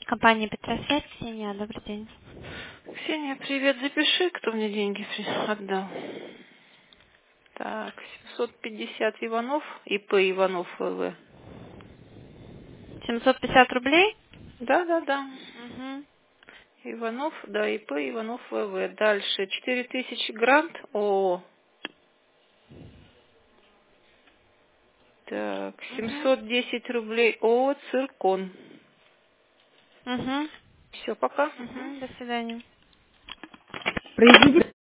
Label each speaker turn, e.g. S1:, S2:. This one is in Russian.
S1: Компания Петросвязь, Ксения, добрый день.
S2: Ксения, привет, запиши, кто мне деньги отдал. Так, 750 Иванов, ИП Иванов ВВ.
S1: 750 рублей?
S2: Да.
S1: Угу.
S2: Иванов, да, ИП Иванов ВВ. Дальше 4000 грант ООО. Так,
S1: Угу.
S2: 710 рублей ООО Циркон.
S1: Угу.
S2: Все, пока.
S1: Угу. До свидания.
S3: Произведено